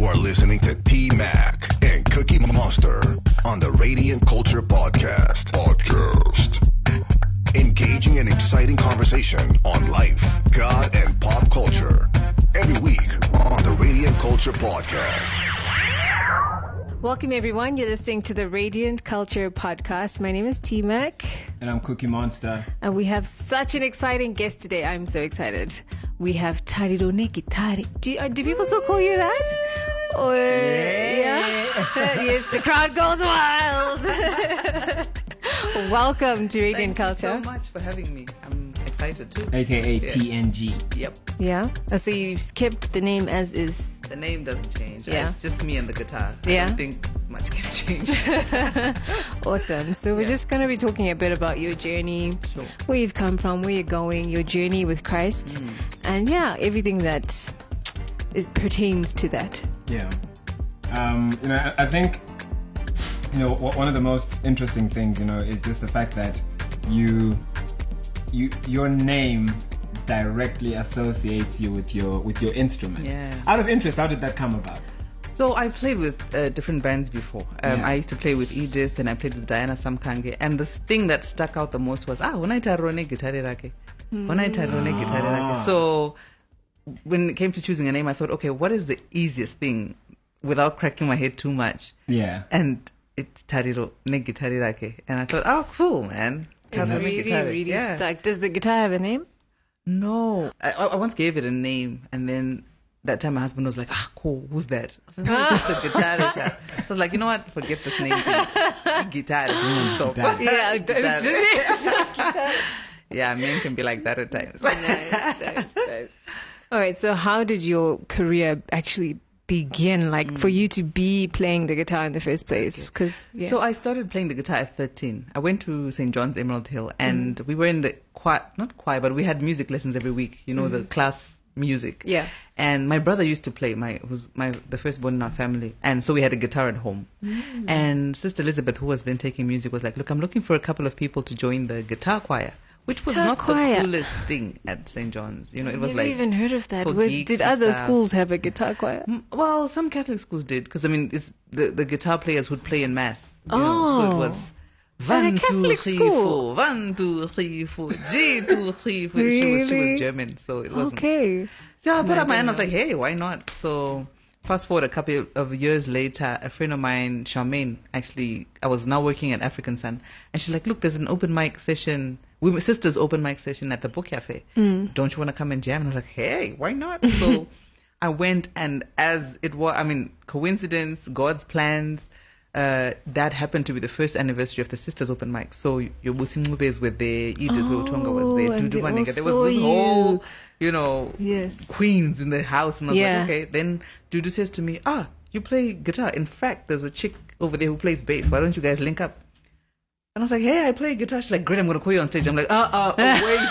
are listening to T-Mac and Cookie Monster on the Radiant Culture Podcast. Engaging and exciting conversation on life, God, and pop culture. Every week on the Radiant Culture Podcast. Welcome, everyone. You're listening to the Radiant Culture Podcast. My name is T-Mac. And I'm Cookie Monster. And we have such an exciting guest today. I'm so excited. We have Tariro Negitari. Do people still call you that? Or, yeah? Yes, the crowd goes wild. Welcome to Radiant Culture. Thank you so much for having me. I'm excited too. AKA TNG. Yep. Yeah? So you've kept the name as is. The name doesn't change. Yeah. It's just me and the guitar. Yeah. I don't think much can change. Awesome. So we're just going to be talking a bit about your journey, Sure. where you've come from, where you're going, your journey with Christ, and everything that pertains to that. Yeah. I think, one of the most interesting things, is just the fact that your name directly associates you with your instrument. Yeah. Out of interest, how did that come about? So I played with different bands before. I used to play with Edith and I played with Diana Samkange. And the thing that stuck out the most was, Wanaitarone Gitare Rake. Wanaitarone Gitare Rake. So when it came to choosing a name, I thought, okay, what is the easiest thing without cracking my head too much? Yeah. And it's Tariro Negitare Rake. And I thought, oh, cool, man. Really stuck. Does the guitar have a name? No. I once gave it a name, and then that time my husband was like, cool, who's that? I was like, no, it's just the guitarist. So I was like, you know what? Forget this name. Guitar. Stop. Yeah, Guitar. Yeah, men can be like that at times. Nice. All right, so how did your career actually begin, for you to be playing the guitar in the first place? So I started playing the guitar at 13. I went to St. John's Emerald Hill, and we were in the not choir, but we had music lessons every week, the class music. Yeah. And my brother used to play, who's the firstborn in our family, and so we had a guitar at home. And Sister Elizabeth, who was then taking music, was like, look, I'm looking for a couple of people to join the guitar choir. Which was not the coolest thing at St. John's. It was never even heard of that. Did other schools have a guitar choir? Well, some Catholic schools did, because it's the guitar players would play in mass. So it was 1, 2, 3, 4, 1, 2, 3, 4, G, 2, 3, 4. Really? She was German, so it wasn't. Okay. So I put up my hand. I was like, hey, why not? So fast forward a couple of years later, a friend of mine, Charmaine, actually, I was now working at African Sun, and she's like, look, there's an open mic session. Women Sisters open mic session at the Book Cafe. Don't you want to come and jam? And I was like, hey, why not? So I went, and as it was, coincidence, God's plans, that happened to be the first anniversary of the Sisters open mic. So your Busingubes were there, Edith Otonga was there, Dudu Manega. There was this whole, yes, queens in the house. And I was like, okay. Then Dudu says to me, you play guitar. In fact, there's a chick over there who plays bass. Why don't you guys link up? And I was like, hey, I play guitar. She's like, great, I'm going to call you on stage. I'm like, wait.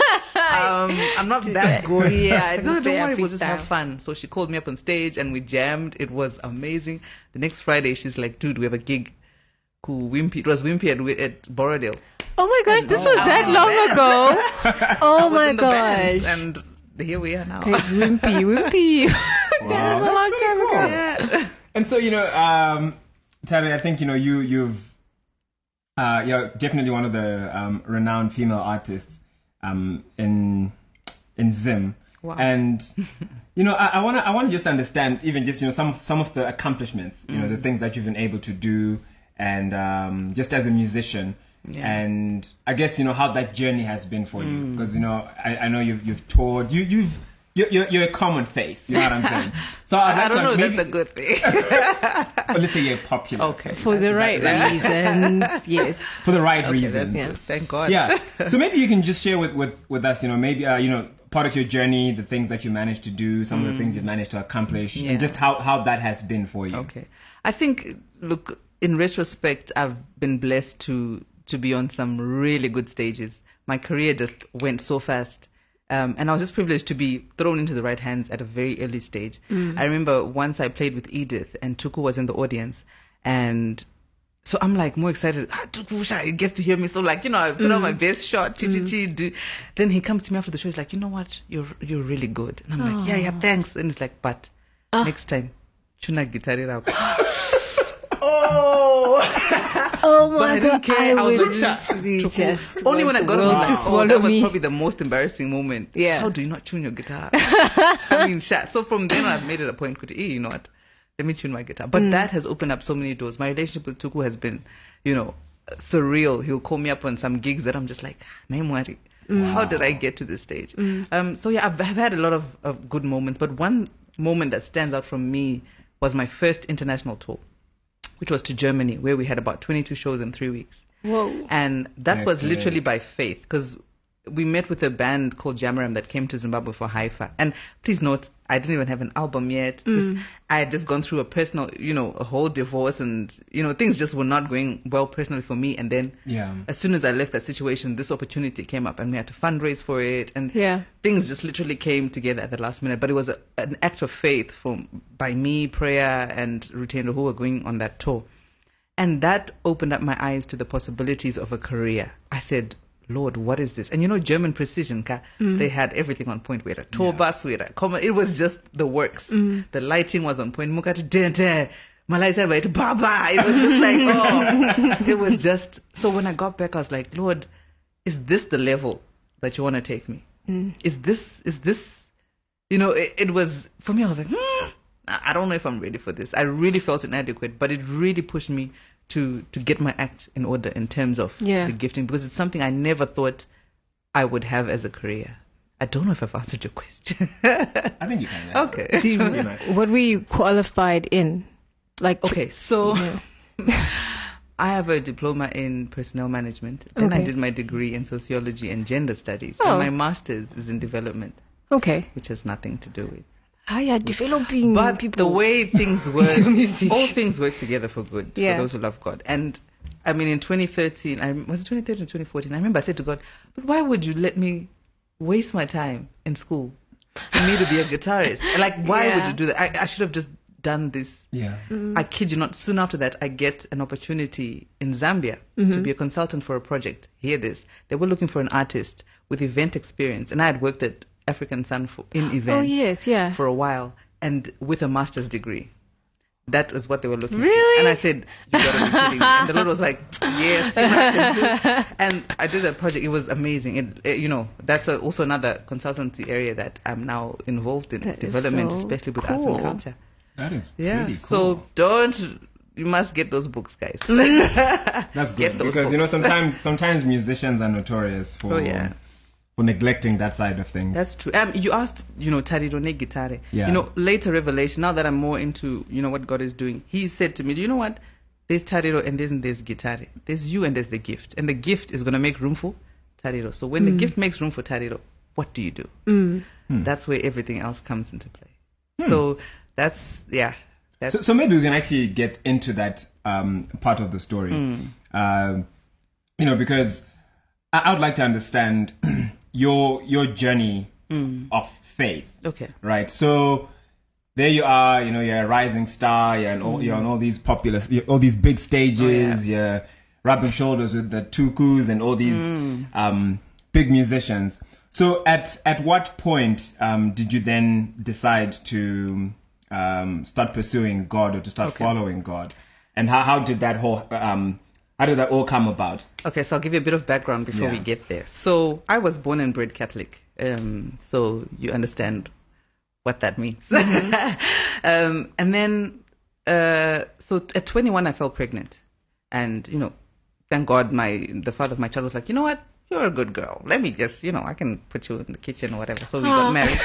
I'm not that good. Yeah, like, no, don't worry, we'll just have fun. So she called me up on stage and we jammed. It was amazing. The next Friday, she's like, dude, we have a gig. Cool, Wimpy. It was Wimpy at Borrowdale. Oh my gosh, this was that long ago. Oh my gosh. And here we are now. It's Wimpy. Wow. That was a long time ago. Cool. Yeah. And so, Tari, I think, you're definitely one of the renowned female artists in Zim. Wow. And I want to just understand even just some of the accomplishments, the things that you've been able to do, and just as a musician. Yeah. And I guess how that journey has been for you, because I know you've toured, you're a common face, you know what I'm saying? So I don't know if that's a good thing. But let's say you're popular. Okay. For the right reasons, yes. For the right reasons. Thank God. Yeah. So maybe you can just share with us, maybe part of your journey, the things that you managed to do, some of the things you've managed to accomplish, and just how that has been for you. Okay. I think, look, in retrospect, I've been blessed to be on some really good stages. My career just went so fast. And I was just privileged to be thrown into the right hands at a very early stage. I remember once I played with Edith and Tuku was in the audience, and so I'm like more excited. Tuku, he gets to hear me. So like, I put on my best shot. Then he comes to me after the show. He's like, you know what? You're really good. And I'm like, yeah, thanks. And he's like, but next time, chuna guitar rako. Oh! Oh But my I didn't god! care. I was would like, literally just only when I want got the home, world like, to swallow that was me. probably the most embarrassing moment. Yeah. How do you not tune your guitar? I mean, so from then on, I've made it a point to, you know what? Let me tune my guitar. But that has opened up so many doors. My relationship with Tuku has been, surreal. He'll call me up on some gigs that I'm just like, Naimwari, how did I get to this stage? So yeah, I've had a lot of good moments. But one moment that stands out from me was my first international tour, which was to Germany, where we had about 22 shows in 3 weeks. Whoa. And that was literally by faith, because we met with a band called Jamaram that came to Zimbabwe for Haifa. And please note, I didn't even have an album yet. I had just gone through a personal, a whole divorce, and, things just were not going well personally for me. And then as soon as I left that situation, this opportunity came up and we had to fundraise for it. And things just literally came together at the last minute. But it was an act of faith by me, prayer, and Rutendo, who were going on that tour. And that opened up my eyes to the possibilities of a career. I said, Lord, what is this? And German Precision, they had everything on point. We had a tour bus, we had a common. It was just the works. The lighting was on point. Malaysia, Baba. It was just like, it was just. So when I got back, I was like, Lord, is this the level that you want to take me? Is this, it was, for me, I was like, I don't know if I'm ready for this. I really felt inadequate, but it really pushed me to get my act in order in terms of the gifting, because it's something I never thought I would have as a career. I don't know if I've answered your question. I think you can. Yeah. Okay. What were you qualified in? Okay, so I have a diploma in personnel management. Then I did my degree in sociology and gender studies. And my master's is in development. Okay. Which has nothing to do with. Developing but people. The way things work, all things work together for good for those who love God. And I mean, in 2013, was it 2013 or 2014? I remember I said to God, but why would you let me waste my time in school for me to be a guitarist? Like, why would you do that? I should have just done this. Yeah. I kid you not. Soon after that, I get an opportunity in Zambia to be a consultant for a project. Hear this. They were looking for an artist with event experience. And I had worked at African Sun in events for a while, and with a master's degree. That was what they were looking for. And I said, you gotta be kidding me. And the Lord was like, yes, you must do. And I did that project. It was amazing. That's also another consultancy area that I'm now involved in, development, especially with arts and culture. That is pretty So cool. you must get those books, guys. That's good, because books. sometimes musicians are notorious for for neglecting that side of things. That's true. You asked, Tarirone Gitare. Yeah. Later revelation, now that I'm more into, what God is doing, he said to me, you know what? There's Tariro and there's Gitare. There's you and there's the gift. And the gift is going to make room for Tariro. So when the gift makes room for Tariro, what do you do? That's where everything else comes into play. So that's. So maybe we can actually get into that part of the story. Because I would like to understand your journey of faith. Okay. Right. So there you are, you're a rising star, you're on all these all these big stages, you're rubbing shoulders with the Tukus and all these big musicians. So at what point did you then decide to start pursuing God, or to start following God? And how did that all come about? Okay, so I'll give you a bit of background before we get there. So I was born and bred Catholic, so you understand what that means. And then, so at 21 I fell pregnant, and thank God the father of my child was like, you know what? You're a good girl. Let me just, I can put you in the kitchen or whatever. So we got married.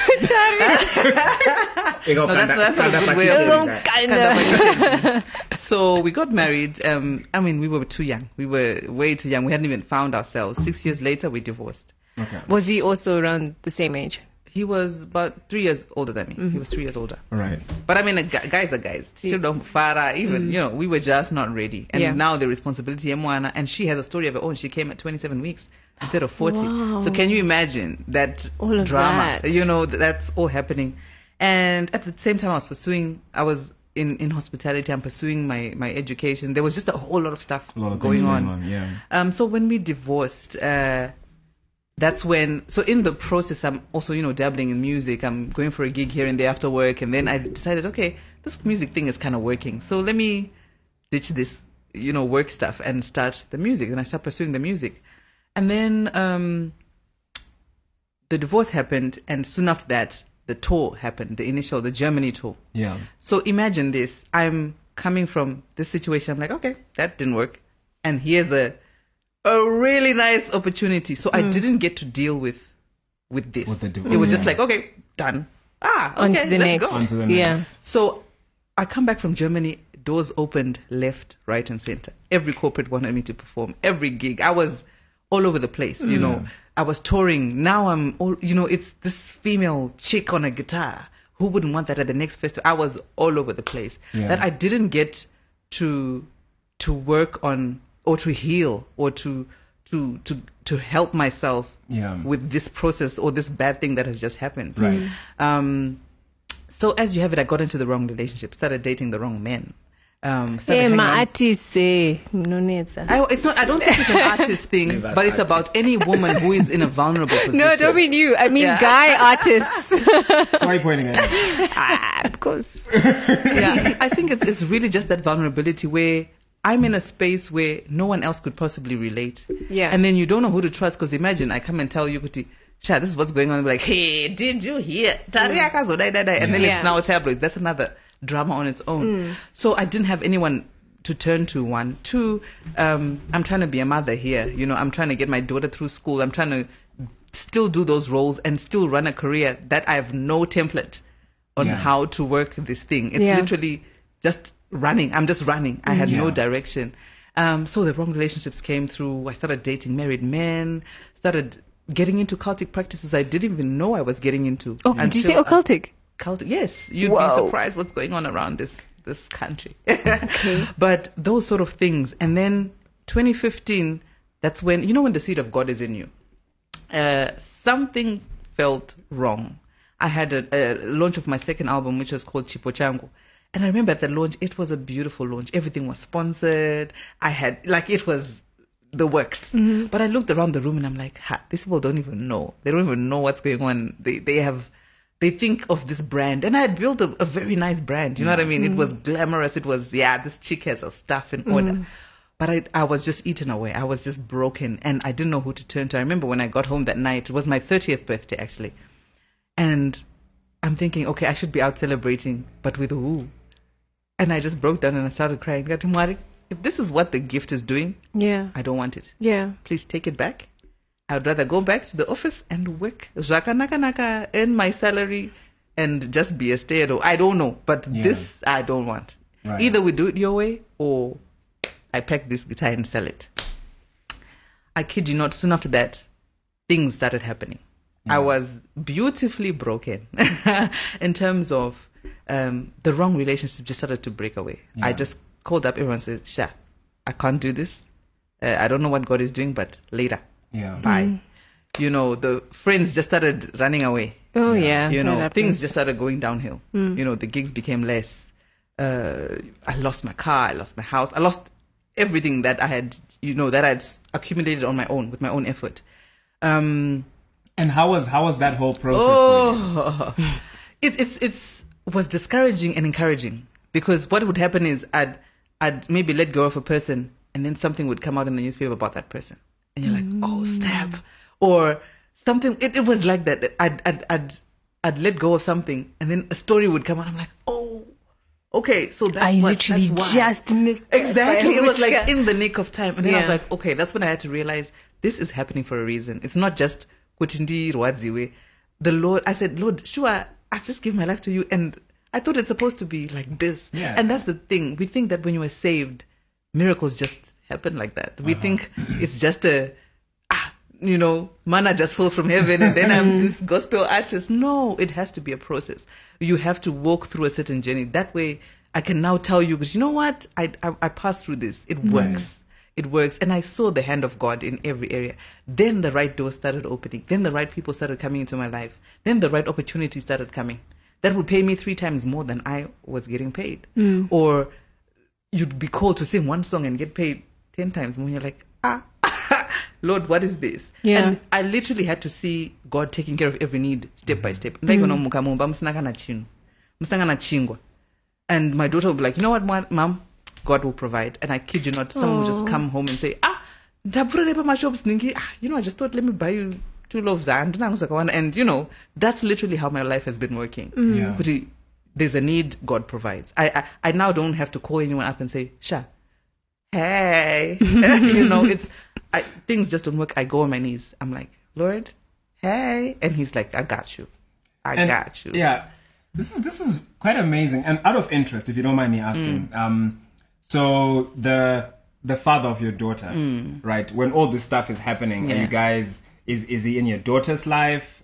So we got married. We were too young. We were way too young. We hadn't even found ourselves. 6 years later, we divorced. Okay. Was he also around the same age? He was about 3 years older than me. He was 3 years older. Right. But guys are guys. Even, we were just not ready. And now the responsibility, and she has a story of her own. She came at 27 weeks. Instead of 40. Wow. So can you imagine that all of drama? That. That's all happening. And at the same time, I was in hospitality. I'm pursuing my education. There was just a whole lot of stuff going on. So when we divorced, that's when, so in the process, I'm also, dabbling in music. I'm going for a gig here and there after work. And then I decided, okay, this music thing is kind of working. So let me ditch this, work stuff and start the music. And I start pursuing the music. And then the divorce happened, and soon after that, the tour happened, the Germany tour. Yeah. So imagine this. I'm coming from this situation. I'm like, okay, that didn't work. And here's a really nice opportunity. So I didn't get to deal with this. With the divorce. It was just like, okay, done. Okay, On to the next. go. On to the next. Yeah. So I come back from Germany, doors opened left, right, and center. Every corporate wanted me to perform. Every gig. I was all over the place, I was touring. Now I'm all, it's this female chick on a guitar. Who wouldn't want that at the next festival? I was all over the place. Yeah. That I didn't get to work on or to heal or to help myself with this process or this bad thing that has just happened. Right. So as you have it, I got into the wrong relationship, started dating the wrong men. Hey, my artist, no needs. It's not. I don't think it's an artist thing, but it's about any woman who is in a vulnerable position. No, don't mean you. I mean guy artists. Why are you pointing at me? Of course. Yeah, I think it's really just that vulnerability where I'm in a space where no one else could possibly relate. Yeah. And then you don't know who to trust, because imagine I come and tell you, Kuti, Sha, this is what's going on. I'm like, hey, did you hear? And then it's now tabloids. That's another drama on its own. So I didn't have anyone to turn to. 1, 2, I'm trying to be a mother here. I'm trying to get my daughter through school. I'm trying to still do those roles and still run a career that I have no template on how to work this thing. It's literally just running. I'm just running. I had no direction. So the wrong relationships came through. I started dating married men, started getting into cultic practices I didn't even know I was getting into. Oh, did you say occultic? Yes, you'd Whoa. be surprised what's going on around this country. Okay. But those sort of things. And then 2015, that's when, when the seed of God is in you. Something felt wrong. I had a launch of my second album, which was called Chipo Changu. And I remember at the launch, it was a beautiful launch. Everything was sponsored. It was the works. But I looked around the room and I'm like, these people don't even know. They don't even know what's going on. They think of this brand. And I had built a very nice brand. You know what I mean? It was glamorous. It was, this chick has her stuff in order. But I was just eaten away. I was just broken. And I didn't know who to turn to. I remember when I got home that night, it was my 30th birthday actually. And I'm thinking, okay, I should be out celebrating, but with who? And I just broke down and I started crying. If this is what the gift is doing, I don't want it. Yeah. Please take it back. I would rather go back to the office and work, earn my salary, and just be a stay-at-home. I don't know, but this I don't want. Right. Either we do it your way, or I pack this guitar and sell it. I kid you not, soon after that, things started happening. I was beautifully broken in terms of the wrong relationship just started to break away. I just called up everyone and said, Sha, I can't do this. I don't know what God is doing, but later. Bye. The friends just started running away. Oh, yeah. Things just started going downhill. The gigs became less. I lost my car. I lost my house. I lost everything that I had, that I'd accumulated on my own, with my own effort. And how was that whole process for you? It was discouraging and encouraging, because what would happen is I'd maybe let go of a person, and then something would come out in the newspaper about that person, and you're like, oh snap, or something. It was like that. I'd let go of something, and then a story would come out. I'm like, oh, okay, so that's I what. literally that's just missed exactly. It was like that. in the nick of time, and then I was like, okay, that's when I had to realize this is happening for a reason. It's not just Kutindi Rwadziwe. The Lord, I said, Lord, sure, I've just given my life to you, and I thought it's supposed to be like this. Yeah. And that's the thing. We think that when you are saved, miracles just happen like that. We think it's just manna just falls from heaven and then I'm this gospel artist. No, it has to be a process. You have to walk through a certain journey. That way I can now tell you, because you know what? I passed through this. It works. It works. And I saw the hand of God in every area. Then the right doors started opening. Then the right people started coming into my life. Then the right opportunities started coming. That would pay me 3 times more than I was getting paid. Or you'd be called to sing one song and get paid 10 times more. You're like, Lord, what is this? Yeah. And I literally had to see God taking care of every need step by step. And my daughter will be like, you know what, mom, God will provide. And I kid you not, someone will just come home and say, you know, I just thought, let me buy you 2 loaves. And, that's literally how my life has been working. Yeah. There's a need, God provides. I now don't have to call anyone up and say, Sha, hey. Things just don't work. I go on my knees. I'm like, Lord, hey. And he's like, I got you. I got you. Yeah. This is quite amazing. And out of interest, if you don't mind me asking, so the father of your daughter, right? When all this stuff is happening, are you guys, is he in your daughter's life,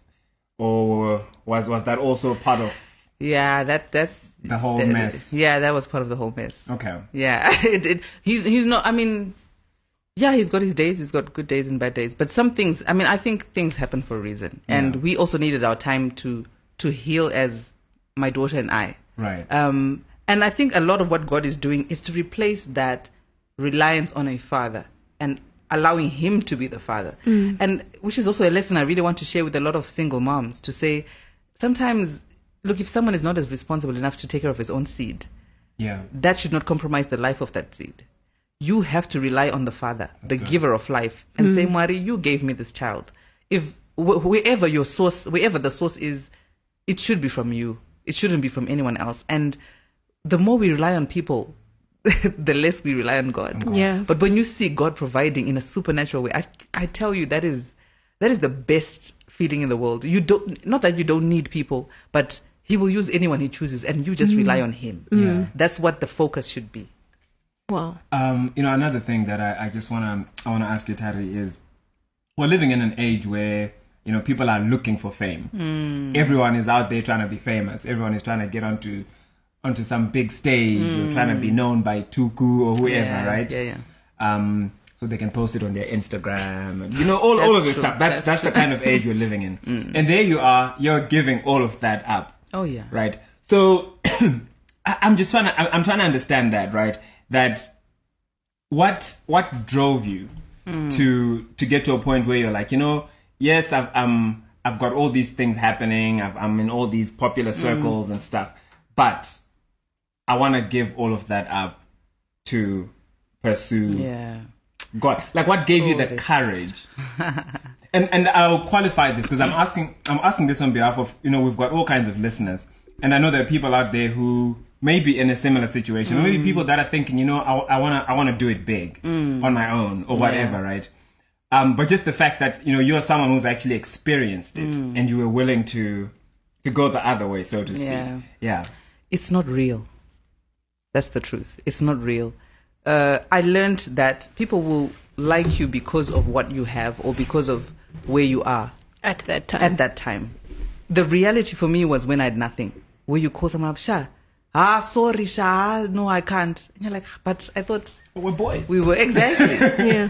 or was that also part of? Yeah, that's the whole mess. Yeah, that was part of the whole mess. Okay. Yeah, he's not. I mean, yeah, he's got his days. He's got good days and bad days. But some things, I mean, I think things happen for a reason, and we also needed our time to heal as my daughter and I. Right. And I think a lot of what God is doing is to replace that reliance on a father and allowing him to be the father. And which is also a lesson I really want to share with a lot of single moms, to say sometimes, look, if someone is not as responsible enough to take care of his own seed, that should not compromise the life of that seed. You have to rely on the father, the giver of life, and say, Mari, you gave me this child. If wherever the source is, it should be from you. It shouldn't be from anyone else. And the more we rely on people, the less we rely on God. Yeah. But when you see God providing in a supernatural way, I tell you, that is the best feeling in the world. Not that you don't need people, but he will use anyone he chooses, and you just rely on him. That's what the focus should be. Wow. Another thing that I just wanna ask you, Tari, is we're living in an age where people are looking for fame. Everyone is out there trying to be famous. Everyone is trying to get onto some big stage, or trying to be known by Tuku or whoever, right? Yeah. So they can post it on their Instagram, and all of this stuff. That's the kind of age we're living in. And there you are, you're giving all of that up. Oh yeah. Right. So I'm trying to understand that, right? That what drove you to get to a point where you're like, yes, I've got all these things happening. I'm in all these popular circles and stuff, but I want to give all of that up to pursue God. Like, what gave you the courage? and I'll qualify this because I'm asking this on behalf of, we've got all kinds of listeners, and I know there are people out there who may be in a similar situation, or maybe people that are thinking, I want to do it big on my own or whatever, right? But just the fact that, you're someone who's actually experienced it, and you were willing to go the other way, so to speak. Yeah. It's not real. That's the truth. It's not real. I learned that people will like you because of what you have or because of where you are. At that time. The reality for me was when I had nothing. Where you call someone up, Sha, sorry, Sha, no, I can't. And you're like, but I thought we're boys. We were, exactly. Yeah.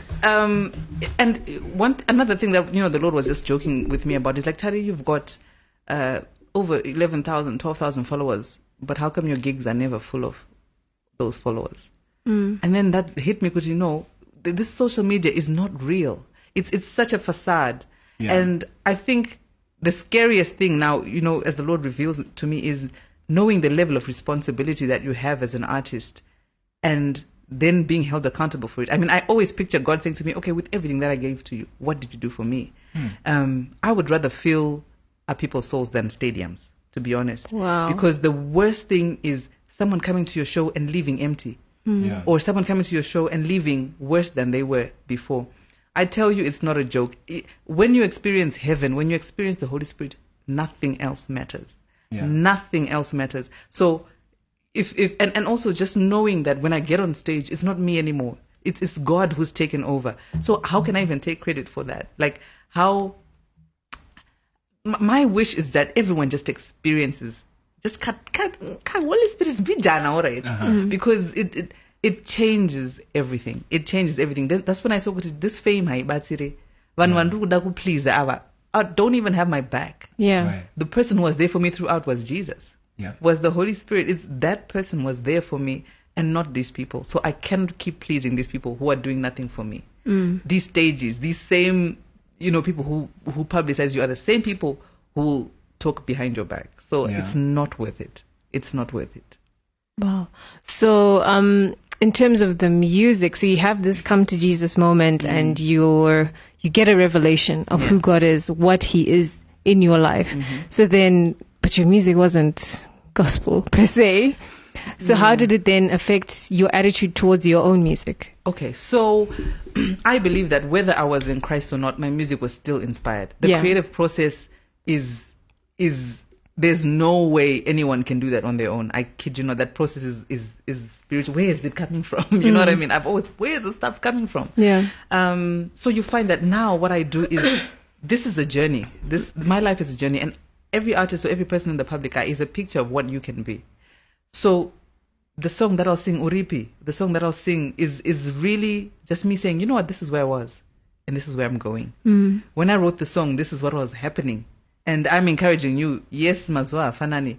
And another thing that, the Lord was just joking with me about is like, Tari, you've got over 11,000, 12,000 followers, but how come your gigs are never full of those followers? And then that hit me because, this social media is not real. It's such a facade. Yeah. And I think the scariest thing now, as the Lord reveals it to me, is knowing the level of responsibility that you have as an artist and then being held accountable for it. I mean, I always picture God saying to me, okay, with everything that I gave to you, what did you do for me? I would rather fill people's souls than stadiums, to be honest. Wow. Because the worst thing is someone coming to your show and leaving empty. Or someone coming to your show and leaving worse than they were before. I tell you, it's not a joke. When you experience heaven, when you experience the Holy Spirit, nothing else matters. Yeah. Nothing else matters. So, and also just knowing that when I get on stage, it's not me anymore. It's God who's taken over. So how can I even take credit for that? Like, how? My wish is that everyone just experiences. Just Holy Spirit be done, all right? Because it changes everything. It changes everything. That's when I saw this fame. Please, don't even have my back. Yeah. Right. The person who was there for me throughout was Jesus. Yeah. Was the Holy Spirit. It's that person was there for me and not these people. So I can't keep pleasing these people who are doing nothing for me. These stages, these same, people who publicize you are the same people who will talk behind your back. So it's not worth it. It's not worth it. Wow. So, in terms of the music, so you have this come to Jesus moment, and you get a revelation of who God is, what He is in your life. So then, but your music wasn't gospel per se. So how did it then affect your attitude towards your own music? Okay, so I believe that whether I was in Christ or not, my music was still inspired. The creative process is there's no way anyone can do that on their own. I kid you not, that process is spiritual. Where is it coming from? You know what I mean? Where is the stuff coming from? Yeah. So you find that now what I do is, this is a journey. My life is a journey, and every artist or every person in the public eye is a picture of what you can be. So the song that I'll sing, Uripi, the song that I'll sing is really just me saying, you know what, this is where I was, and this is where I'm going. When I wrote the song, this is what was happening. And I'm encouraging you, yes, mazwa, fanani.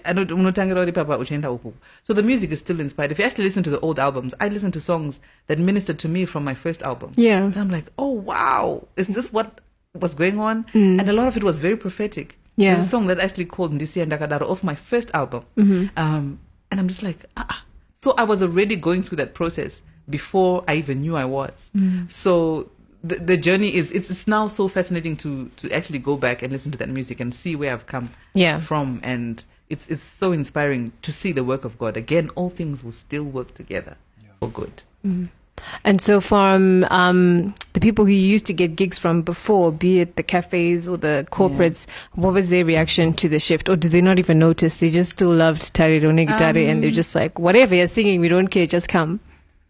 So the music is still inspired. If you actually listen to the old albums, I listen to songs that ministered to me from my first album. Yeah. And I'm like, oh, wow, is this what was going on? And a lot of it was very prophetic. Yeah. There's a song that's actually called Ndisi and Ndakadaro off my first album. And I'm just like, So I was already going through that process before I even knew I was. So the journey it's now so fascinating to actually go back and listen to that music and see where I've come from, and it's so inspiring to see the work of God. Again, all things will still work together for good. And so from the people who you used to get gigs from before, be it the cafes or the corporates, what was their reaction to the shift? Or did they not even notice? They just still loved Tarirone Gitare, and they're just like, whatever you're singing, we don't care, just come.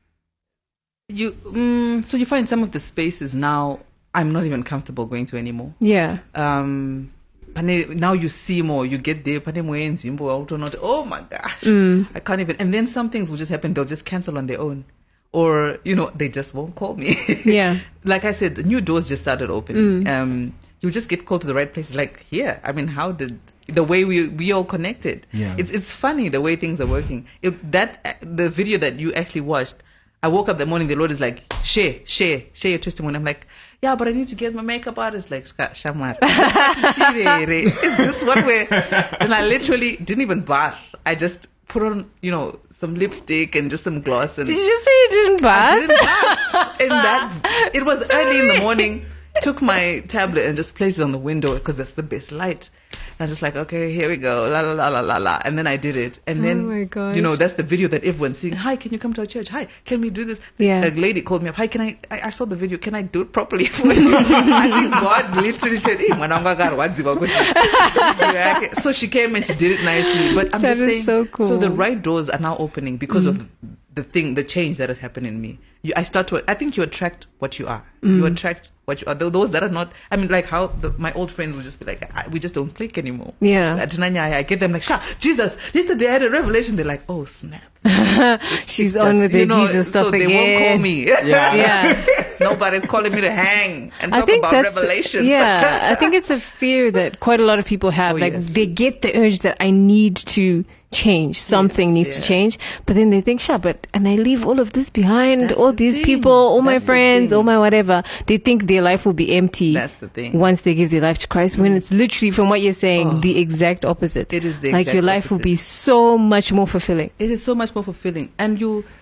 So you find some of the spaces now I'm not even comfortable going to anymore. Yeah. Now you see more, you get there, oh my gosh, I can't even. And then some things will just happen, they'll just cancel on their own, or they just won't call me. Yeah. Like I said, new doors just started opening. You just get called to the right places. Like here, I mean, how did the way we all connected? It's funny the way things are working. The video that you actually watched, I woke up that morning, the Lord is like, share your testimony. I'm like, yeah, but I need to get my makeup artist. Like, Shamar, is this what we're... And I literally didn't even bath. I just put on, some lipstick and just some gloss. And did you just say you didn't bath? I didn't bath. And it was early in the morning. Took my tablet and just placed it on the window because that's the best light. And I was just like, okay, here we go, la la la la la la. And then I did it. And then, oh my gosh, that's the video that everyone's seeing. Hi, can you come to our church? Hi, can we do this? Yeah. A lady called me up. Hi, I saw the video. Can I do it properly for you? I think God literally said, hey, so she came and she did it nicely. But I'm just saying, so cool. So the right doors are now opening because of the change that has happened in me. I think you attract what you are. You attract what you are. Those that are not, I mean, like how my old friends would just be like, we just don't click anymore. Yeah. I get them like, Jesus, yesterday I had a revelation. They're like, oh snap. She's on with the Jesus stuff so again. They won't call me. Yeah. Nobody's calling me to hang and talk about revelation. Yeah, I think it's a fear that quite a lot of people have. They get the urge that I need to change. Something needs to change. But then they think, and I leave all of this behind, all these people, all my friends, all my whatever. They think their life will be empty. That's the thing. Once they give their life to Christ, when it's literally, from what you're saying, the exact opposite. It is the exact your life opposite. will be so much more fulfilling. It is so much more fulfilling. And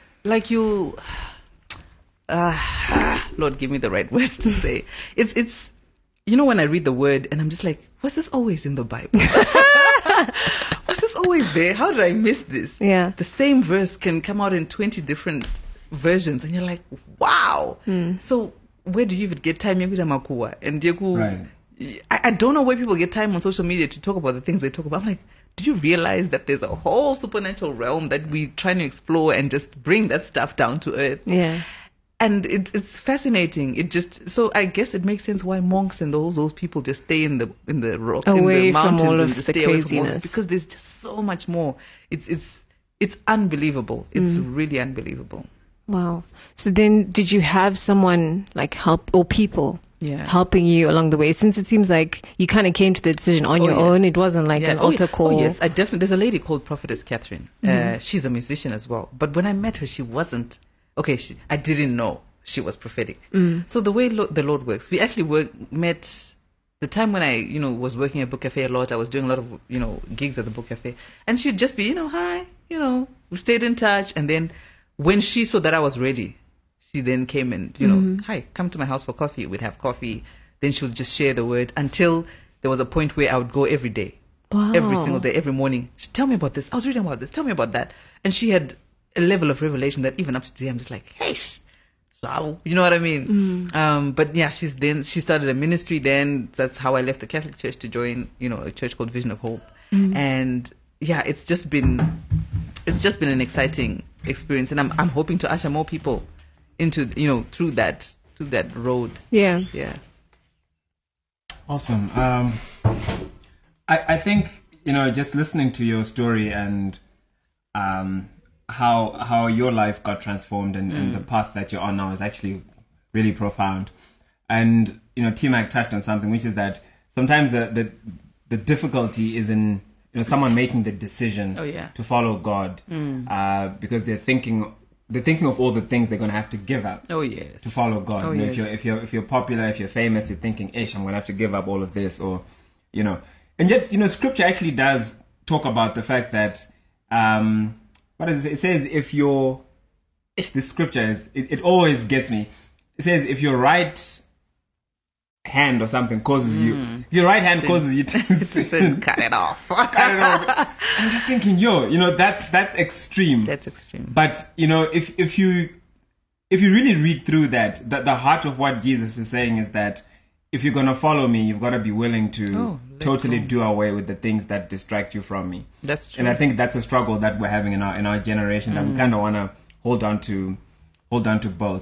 Lord, give me the right words to say. It's when I read the word and I'm just like, was this always in the Bible? Was this always there? How did I miss this? Yeah. The same verse can come out in 20 different versions and you're like, wow. So where do you even get time? Right. I don't know where people get time on social media to talk about the things they talk about. I'm like, do you realize that there's a whole supernatural realm that we're trying to explore and just bring that stuff down to earth? Yeah. And it's fascinating. So I guess it makes sense why monks and those people just stay in the rock, away in the mountains, from all and of just the stay away from all craziness. this, because there's just so much more. It's unbelievable. It's really unbelievable. Wow. So then, did you have someone help, or people helping you along the way? Since it seems like you kind of came to the decision on your own, it wasn't an altar call. Oh yes, there's a lady called Prophetess Catherine. She's a musician as well. But when I met her, she wasn't. Okay, I didn't know she was prophetic. So the way the Lord works, we actually met the time when I, was working at Book Cafe a lot. I was doing a lot of, gigs at the Book Cafe. And she'd just be, hi, we stayed in touch. And then when she saw that I was ready, she then came and, hi, come to my house for coffee. We'd have coffee. Then she would just share the word until there was a point where I would go every day. Wow. Every single day, every morning. She'd tell me about this. I was reading about this. Tell me about that. And she had a level of revelation that even up to today, I'm just like, hey, so, you know what I mean? But yeah, she started a ministry then. That's how I left the Catholic Church to join, a church called Vision of Hope. And yeah, it's just been an exciting experience. And I'm hoping to usher more people into, through that road. Yeah. Yeah. Awesome. I think, just listening to your story and how your life got transformed and the path that you're on now is actually really profound. And, T-Mac touched on something, which is that sometimes the difficulty is in, someone making the decision to follow God because they're thinking of all the things they're going to have to give up to follow God. Oh, if you're popular, if you're famous, you're thinking, I'm going to have to give up all of this, or, and yet, Scripture actually does talk about the fact that, what is it? It says if your, this scripture it always gets me. It says if your right hand or something causes you, if your right hand causes you to cut it off. I'm just thinking, that's extreme. That's extreme. But, if you really read through that, the heart of what Jesus is saying is that if you're going to follow me, you've got to be willing to totally do away with the things that distract you from me. That's true. And I think that's a struggle that we're having in our generation, that we kind of want to hold on to both.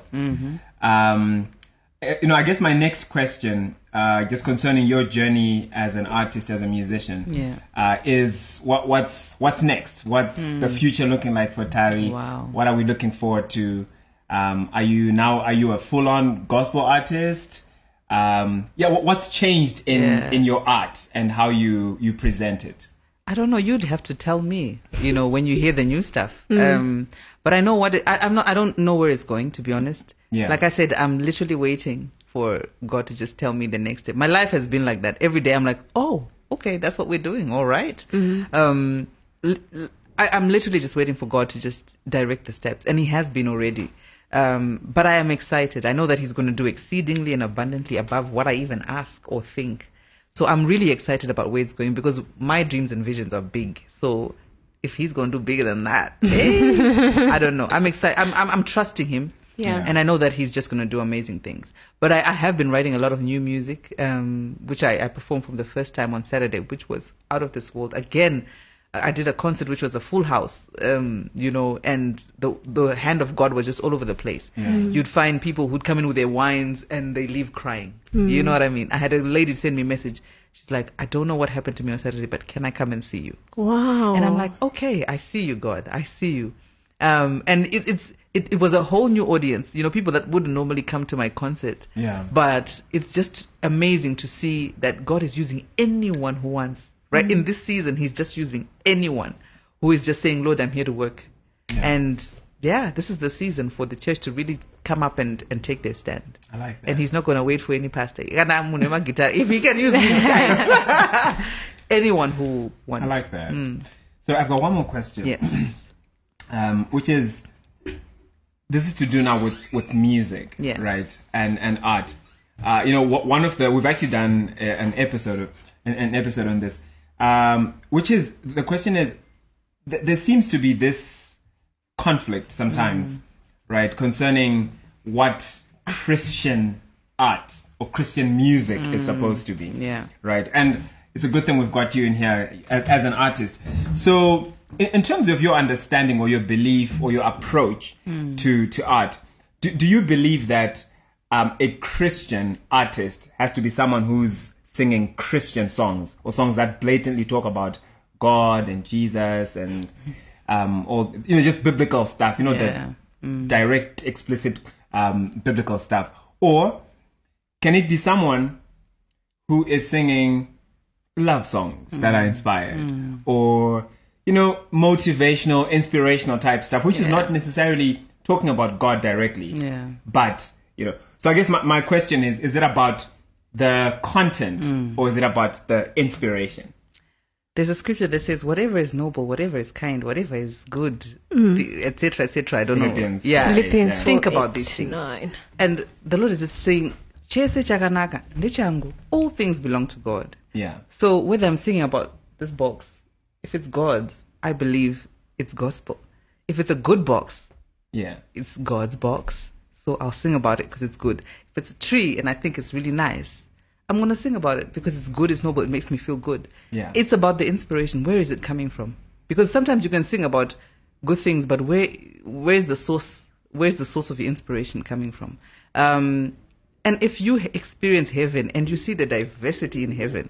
I guess my next question, just concerning your journey as an artist, as a musician, is what's next? What's the future looking like for Tari? Wow. What are we looking forward to? Are you a full-on gospel artist? What's changed in your art and how you present it? I don't know. You'd have to tell me, when you hear the new stuff. But I know I don't know where it's going, to be honest. Yeah. Like I said, I'm literally waiting for God to just tell me the next step. My life has been like that. Every day I'm like, oh, okay, that's what we're doing. All right. I'm literally just waiting for God to just direct the steps. And he has been already. But I am excited. I know that he's going to do exceedingly and abundantly above what I even ask or think. So I'm really excited about where it's going, because my dreams and visions are big. So if he's going to do bigger than that, I don't know. I'm excited. I'm trusting him. Yeah. And I know that he's just going to do amazing things. But I have been writing a lot of new music, which I performed from the first time on Saturday, which was out of this world. Again, I did a concert which was a full house, and the hand of God was just all over the place. You'd find people who'd come in with their wines and they leave crying. You know what I mean? I had a lady send me a message. She's like, I don't know what happened to me on Saturday, but can I come and see you? Wow. And I'm like, okay, I see you, God. I see you. And it was a whole new audience, people that wouldn't normally come to my concert. Yeah. But it's just amazing to see that God is using anyone who wants. Right? In this season, he's just using anyone who is just saying, Lord, I'm here to work. Yeah. And this is the season for the church to really come up and take their stand. I like that. And he's not going to wait for any pastor. If he can use these guys. Anyone who wants. I like that. So I've got one more question. Yeah. Which is, this is to do now with music, right? And art. We've actually done an episode on this. Which is, the question is, there seems to be this conflict sometimes, right, concerning what Christian art or Christian music is supposed to be. Yeah. Right? And it's a good thing we've got you in here as an artist. So, in terms of your understanding or your belief or your approach to art, do you believe that a Christian artist has to be someone who's singing Christian songs, or songs that blatantly talk about God and Jesus and or just biblical stuff, the direct, explicit biblical stuff? Or can it be someone who is singing love songs that are inspired, or motivational, inspirational type stuff, which is not necessarily talking about God directly, but so I guess my question is it about the content, or is it about the inspiration? There's a scripture that says, whatever is noble, whatever is kind, whatever is good, etc., etc. I don't Philippians. know. Yeah. Philippians Think 4, about 8 these to things. 9. And the Lord is just saying, "Chese chakanaka, ndechangu." All things belong to God. Yeah. So whether I'm singing about this box, if it's God's, I believe it's gospel. If it's a good box, Yeah. it's God's box. So I'll sing about it because it's good. If it's a tree and I think it's really nice, I'm going to sing about it because it's good, it's noble, it makes me feel good. Yeah. It's about the inspiration. Where is it coming from? Because sometimes you can sing about good things, but where's the source? Where's the source of your inspiration coming from? And if you experience heaven and you see the diversity in heaven,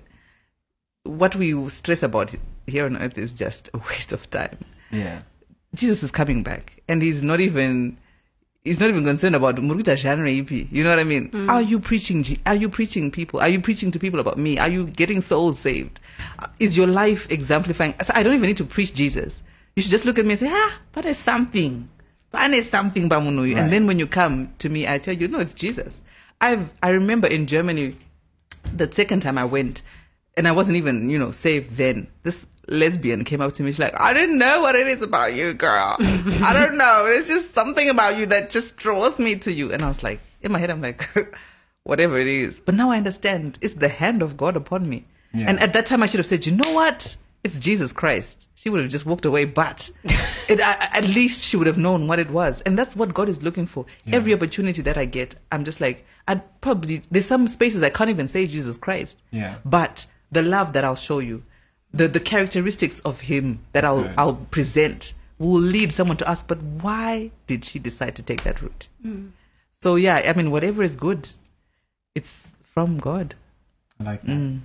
what we stress about here on earth is just a waste of time. Yeah. Jesus is coming back, and he's not even concerned about Muruta genre EP. You know what I mean? Are you preaching? Are you preaching people? Are you preaching to people about me? Are you getting souls saved? Is your life exemplifying? So I don't even need to preach Jesus. You should just look at me and say, but there's something. But there's something, Bamunuyu. Right. And then when you come to me, I tell you, no, it's Jesus. I remember in Germany, the second time I went, and I wasn't even, saved then. This lesbian came up to me. She's like, I didn't know what it is about you, girl. I don't know. It's just something about you that just draws me to you. And I was like, in my head, I'm like, whatever it is. But now I understand. It's the hand of God upon me. Yeah. And at that time, I should have said, you know what? It's Jesus Christ. She would have just walked away, but at least she would have known what it was. And that's what God is looking for. Yeah. Every opportunity that I get, I'm just like, there's some spaces I can't even say Jesus Christ. Yeah. But the love that I'll show you, the characteristics of him that That's good. I'll present will lead someone to ask, but why did she decide to take that route? So yeah, I mean, whatever is good, it's from God. I like that.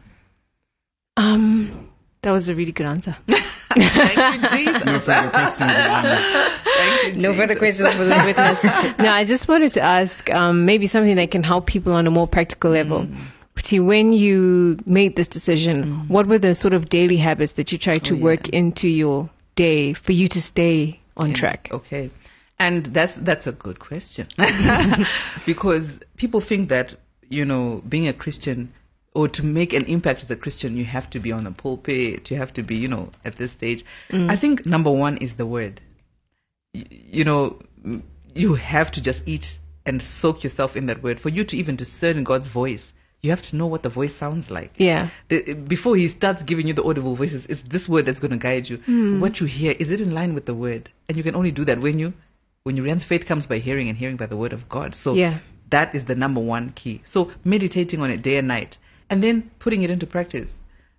That was a really good answer. Thank you, Jesus. No further questions. Thank you, No further questions for this witness. No, I just wanted to ask maybe something that can help people on a more practical level. See, when you made this decision, what were the sort of daily habits that you tried to work into your day for you to stay on track? Okay. And that's a good question. Because people think that, being a Christian or to make an impact as a Christian, you have to be on a pulpit, you have to be, at this stage. I think number one is the word. You have to just eat and soak yourself in that word. For you to even discern God's voice, you have to know what the voice sounds like. Yeah. Before he starts giving you the audible voices, it's this word that's going to guide you. What you hear, is it in line with the word? And you can only do that when you realize faith comes by hearing and hearing by the word of God. So that is the number one key. So meditating on it day and night and then putting it into practice.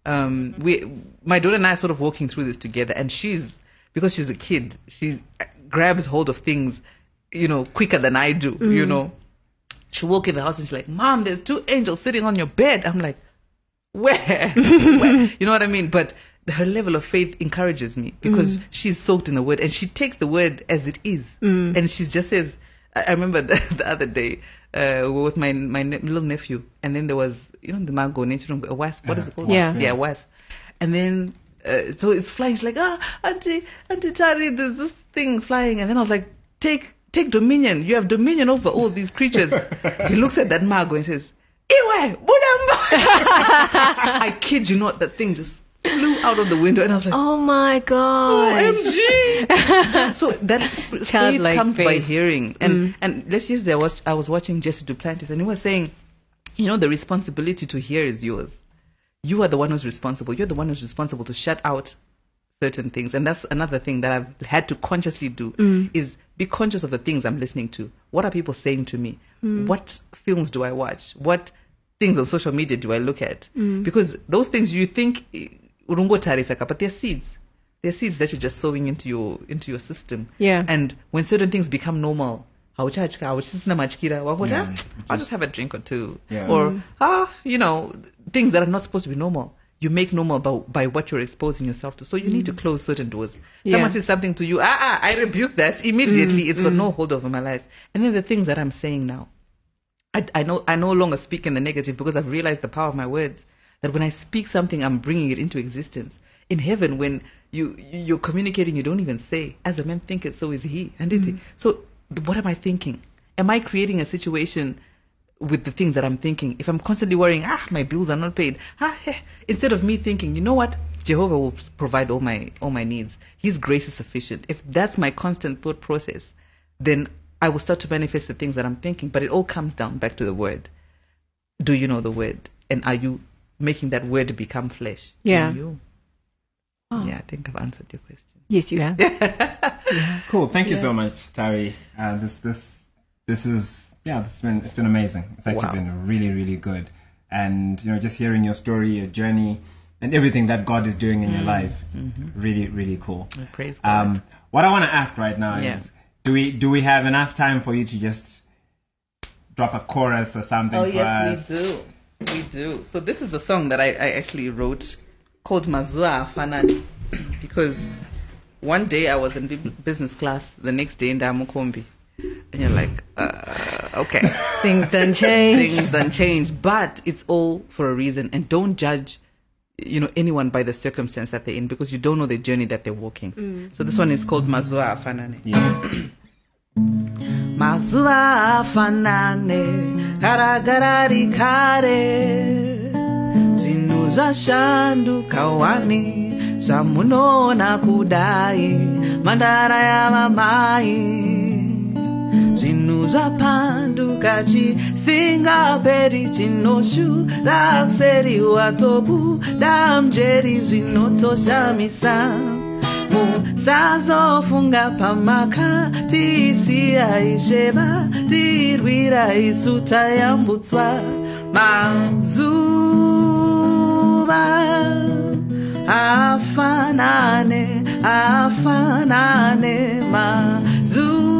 My daughter and I are sort of walking through this together, and because she's a kid, she grabs hold of things, quicker than I do, She walk in the house and she's like, Mom, there's 2 angels sitting on your bed. I'm like, where? Where? You know what I mean? But her level of faith encourages me because she's soaked in the word and she takes the word as it is. And she just says, I remember the other day, we were with my little nephew, and then there was, the mango, a wasp. What is it called? Yeah. Wasp. And then, so it's flying. She's like, Auntie Tari, there's this thing flying. And then I was like, take dominion. You have dominion over all these creatures. He looks at that mago and says, Iwe, Budamba. I kid you not, that thing just flew out of the window, and I was like, oh my God. OMG. So that Childlike faith comes by faith. hearing. And let's use I was watching Jesse Duplantis, and he was saying, the responsibility to hear is yours. You are the one who's responsible. You're the one who's responsible to shut out certain things. And that's another thing that I've had to consciously do is be conscious of the things I'm listening to. What are people saying to me? What films do I watch? What things on social media do I look at? Because those things you think but they're seeds. They're seeds that you're just sowing into your system. Yeah. And when certain things become normal, I'll just have a drink or two. Yeah. Or things that are not supposed to be normal, you make normal by what you're exposing yourself to. So you need to close certain doors. Someone says something to you, I rebuke that immediately. It's got no hold over my life. And then the things that I'm saying now, I no longer speak in the negative because I've realized the power of my words. That when I speak something, I'm bringing it into existence. In heaven, when you're communicating, you don't even say, as a man thinketh, so is he. And so what am I thinking? Am I creating a situation with the things that I'm thinking. If I'm constantly worrying, my bills are not paid, instead of me thinking, you know what, Jehovah will provide all my needs. His grace is sufficient. If that's my constant thought process, then I will start to manifest the things that I'm thinking. But it all comes down back to the word. Do you know the word? And are you making that word become flesh? Yeah. In you? Oh. Yeah, I think I've answered your question. Yes, you have. Cool. Thank you so much, Tari. This is it's been amazing. It's actually been really, really good. And just hearing your story, your journey, and everything that God is doing in your life, really, really cool. Praise God. What I want to ask right now is, do we have enough time for you to just drop a chorus or something? Oh, for yes, us? we do. So this is a song that I actually wrote called Mazua Afanani, because one day I was in business class, the next day in Damukombi, and you're like, okay. Things done change. But it's all for a reason. And don't judge, anyone by the circumstance that they're in, because you don't know the journey that they're walking. So this one is called Mazua Afanani. Mazua Afanani, Karagarari Kare, Zinu Zashanduka Wani, Zamunona Kudai, Mandara Yamamai. Zvapanduka chisingaperi chinoshu dakseri watobu damjeri zvinotoshamisa musazofunga pamaka tisiyaisheva tirwira isu tayambutswa mazuva afanane mazuva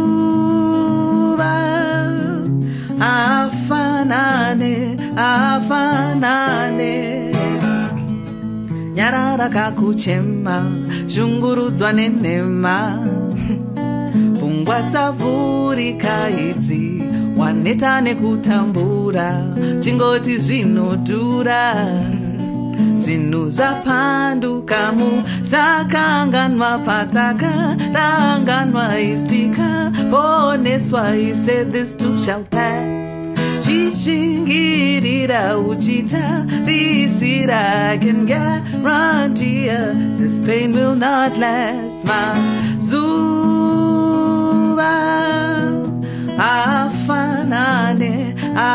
afanane nyarara kakuchema shungurudzwa nenhema pfungwa dzavhurika idzi waneta nekutambura chingoti zvinodhura zvinhu zvapanduka musakanganwa patakaranganwa istika poneswa. He said this too shall pass. Chishingirira uchita risira, I can guarantee ya this pain will not last. Mazuva afanane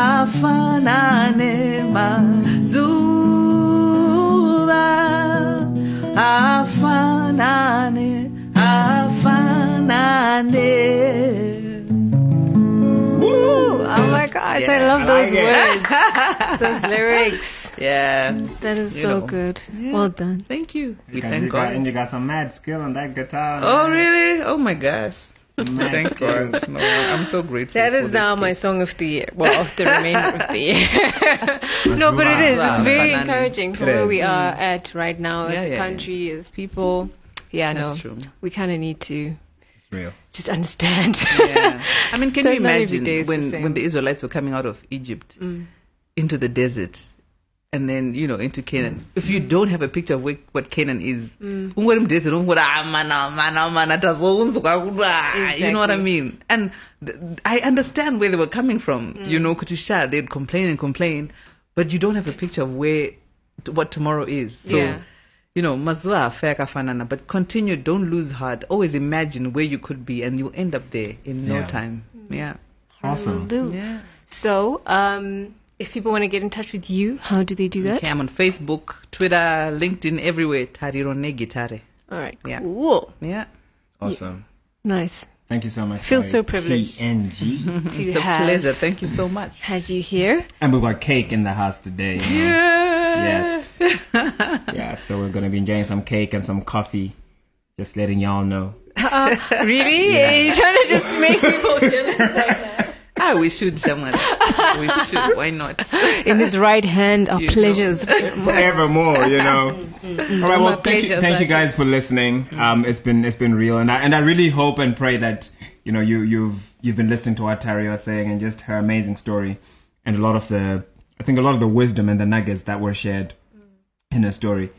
mazuva afanane. Oh my gosh, I love those words. Those lyrics. Yeah. That is so good. Yeah. Well done. Thank you. We And thank you God. got some mad skill on that guitar. Oh, really? Oh, my gosh. Mad Thank skill. God. No, I'm so grateful. That for is this now my gift. song of the year. Well, of the remainder of the year. No, but it is. It's very Wow. encouraging for It where is. we are at right now as a Yeah. country, as people. Yeah, That's no. true. We kind of need to It's real. just understand. Yeah. I mean, can So you not every imagine day is the when same. the Israelites were coming out of Egypt into the desert and then, into Canaan? If you don't have a picture of what Canaan is, you know what I mean? And I understand where they were coming from. Kutisha, they'd complain and complain, but you don't have a picture of what tomorrow is. So, Yeah. mazua feka fanana, but continue, don't lose heart. Always imagine where you could be and you'll end up there in no Yeah. time. Yeah. Awesome. Will do. Yeah. So, if people want to get in touch with you, how do they do that? Okay, I'm on Facebook, Twitter, LinkedIn, everywhere. Tarirone Gitare. All right. Yeah. Cool. Yeah. Awesome. Nice. Thank you so much. Feel Tari. so privileged. TNG. To It's a have pleasure. Thank you so much. had you here. And we've got cake in the house today. Yes. Yeah, so we're going to be enjoying some cake and some coffee. Just letting y'all know. Really? Yeah. Are you trying to just make people jealous right now? We should, Shaman. We should. Why not? In his right hand are You know. pleasures. Forevermore, All right, My well, thank pleasure, you Sasha. guys for listening. It's been real, and I really hope and pray that you've been listening to what Tari was saying and just her amazing story, and a lot of the wisdom and the nuggets that were shared in her story.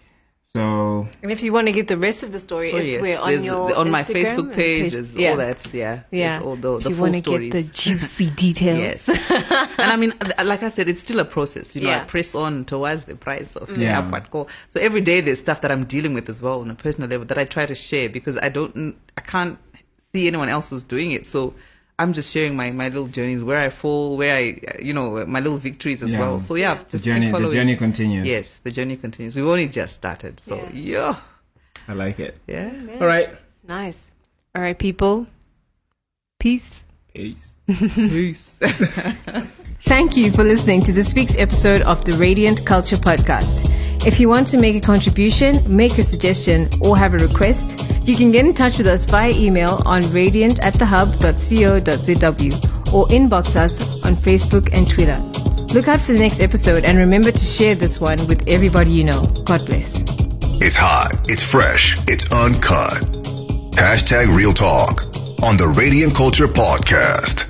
So And if you want to get the rest of the story, it's where on There's your on my Instagram Facebook page, and there's all that, Yeah. There's all the if you full want to stories. get the juicy details. Yes. And I mean, like I said, it's still a process. You know, Yeah. I press on towards the price of the Yeah. upward call. So every day there's stuff that I'm dealing with as well on a personal level that I try to share because I can't see anyone else who's doing it. So I'm just sharing my little journeys, where I fall, where my little victories as Yeah. well. So just the keep following. journey continues. Yes, the journey continues. We've only just started. So yeah. I like it. Yeah. All right. Nice. All right, people. Peace. Peace. Peace. Thank you for listening to this week's episode of the Radiant Culture Podcast. If you want to make a contribution, make a suggestion, or have a request, you can get in touch with us via email on radiant@thehub.co.zw or inbox us on Facebook and Twitter. Look out for the next episode and remember to share this one with everybody you know. God bless. It's hot, it's fresh, it's uncut. #Real Talk on the Radiant Culture Podcast.